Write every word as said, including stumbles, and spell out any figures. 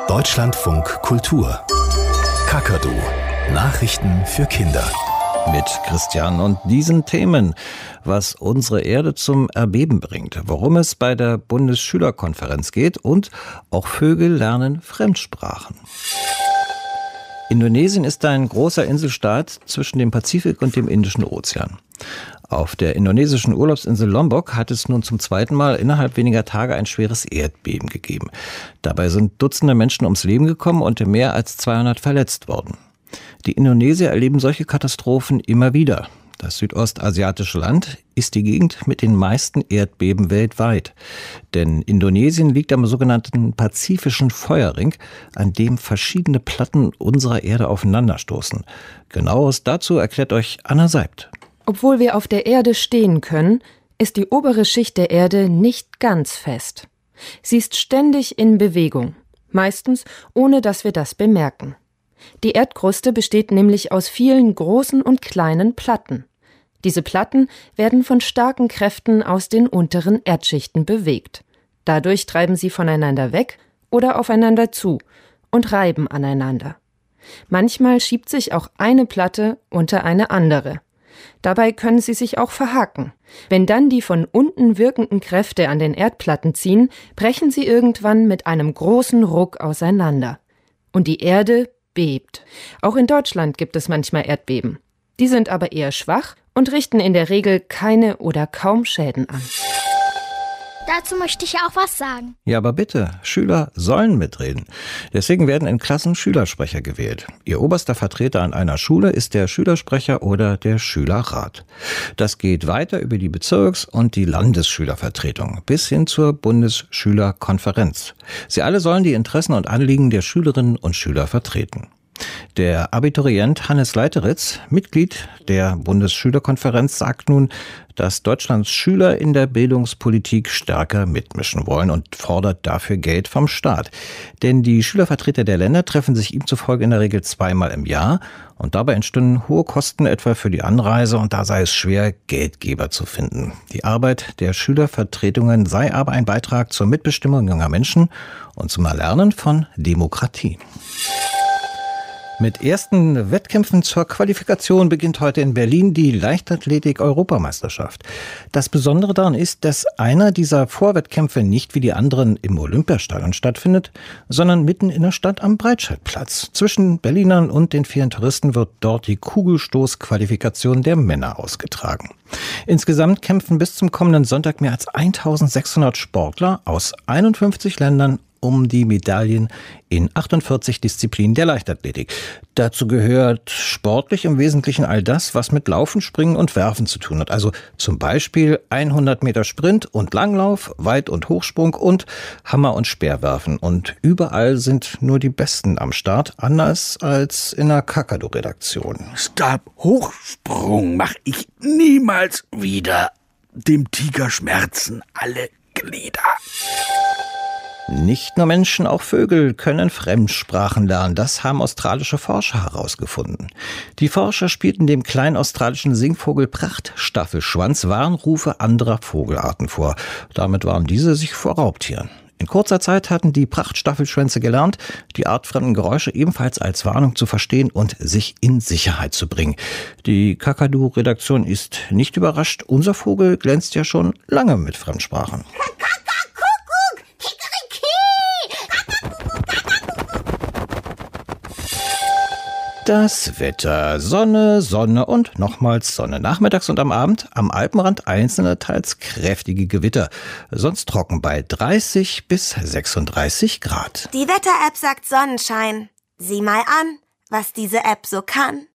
Deutschlandfunk Kultur. Kakadu. Nachrichten für Kinder. Mit Christian und diesen Themen, was unsere Erde zum Erbeben bringt, worum es bei der Bundesschülerkonferenz geht und auch Vögel lernen Fremdsprachen. Indonesien ist ein großer Inselstaat zwischen dem Pazifik und dem Indischen Ozean. Auf der indonesischen Urlaubsinsel Lombok hat es nun zum zweiten Mal innerhalb weniger Tage ein schweres Erdbeben gegeben. Dabei sind Dutzende Menschen ums Leben gekommen und mehr als zweihundert verletzt worden. Die Indonesier erleben solche Katastrophen immer wieder. Das südostasiatische Land ist die Gegend mit den meisten Erdbeben weltweit. Denn Indonesien liegt am sogenannten Pazifischen Feuerring, an dem verschiedene Platten unserer Erde aufeinanderstoßen. Genaueres dazu erklärt euch Anna Seibt. Obwohl wir auf der Erde stehen können, ist die obere Schicht der Erde nicht ganz fest. Sie ist ständig in Bewegung, meistens ohne dass wir das bemerken. Die Erdkruste besteht nämlich aus vielen großen und kleinen Platten. Diese Platten werden von starken Kräften aus den unteren Erdschichten bewegt. Dadurch treiben sie voneinander weg oder aufeinander zu und reiben aneinander. Manchmal schiebt sich auch eine Platte unter eine andere. Dabei können sie sich auch verhaken. Wenn dann die von unten wirkenden Kräfte an den Erdplatten ziehen, brechen sie irgendwann mit einem großen Ruck auseinander. Und die Erde bebt. Auch in Deutschland gibt es manchmal Erdbeben. Die sind aber eher schwach und richten in der Regel keine oder kaum Schäden an. Dazu möchte ich auch was sagen. Ja, aber bitte, Schüler sollen mitreden. Deswegen werden in Klassen Schülersprecher gewählt. Ihr oberster Vertreter an einer Schule ist der Schülersprecher oder der Schülerrat. Das geht weiter über die Bezirks- und die Landesschülervertretung bis hin zur Bundesschülerkonferenz. Sie alle sollen die Interessen und Anliegen der Schülerinnen und Schüler vertreten. Der Abiturient Hannes Leiteritz, Mitglied der Bundesschülerkonferenz, sagt nun, dass Deutschlands Schüler in der Bildungspolitik stärker mitmischen wollen und fordert dafür Geld vom Staat. Denn die Schülervertreter der Länder treffen sich ihm zufolge in der Regel zweimal im Jahr und dabei entstünden hohe Kosten etwa für die Anreise und da sei es schwer, Geldgeber zu finden. Die Arbeit der Schülervertretungen sei aber ein Beitrag zur Mitbestimmung junger Menschen und zum Erlernen von Demokratie. Mit ersten Wettkämpfen zur Qualifikation beginnt heute in Berlin die Leichtathletik-Europameisterschaft. Das Besondere daran ist, dass einer dieser Vorwettkämpfe nicht wie die anderen im Olympiastadion stattfindet, sondern mitten in der Stadt am Breitscheidplatz. Zwischen Berlinern und den vielen Touristen wird dort die Kugelstoßqualifikation der Männer ausgetragen. Insgesamt kämpfen bis zum kommenden Sonntag mehr als eintausendsechshundert Sportler aus einundfünfzig Ländern um die Medaillen in achtundvierzig Disziplinen der Leichtathletik. Dazu gehört sportlich im Wesentlichen all das, was mit Laufen, Springen und Werfen zu tun hat. Also zum Beispiel hundert Meter Sprint und Langlauf, Weit- und Hochsprung und Hammer- und Speerwerfen. Und überall sind nur die Besten am Start, anders als in der Kakadu-Redaktion. Stabhochsprung mach ich niemals wieder. Dem Tiger schmerzen alle Glieder. Nicht nur Menschen, auch Vögel können Fremdsprachen lernen. Das haben australische Forscher herausgefunden. Die Forscher spielten dem kleinen australischen Singvogel Prachtstaffelschwanz Warnrufe anderer Vogelarten vor. Damit waren diese sich vor Raubtieren. In kurzer Zeit hatten die Prachtstaffelschwänze gelernt, die artfremden Geräusche ebenfalls als Warnung zu verstehen und sich in Sicherheit zu bringen. Die Kakadu-Redaktion ist nicht überrascht. Unser Vogel glänzt ja schon lange mit Fremdsprachen. Das Wetter: Sonne, Sonne und nochmals Sonne. Nachmittags und am Abend am Alpenrand einzelne, teils kräftige Gewitter. Sonst trocken bei dreißig bis sechsunddreißig Grad. Die Wetter-App sagt Sonnenschein. Sieh mal an, was diese App so kann.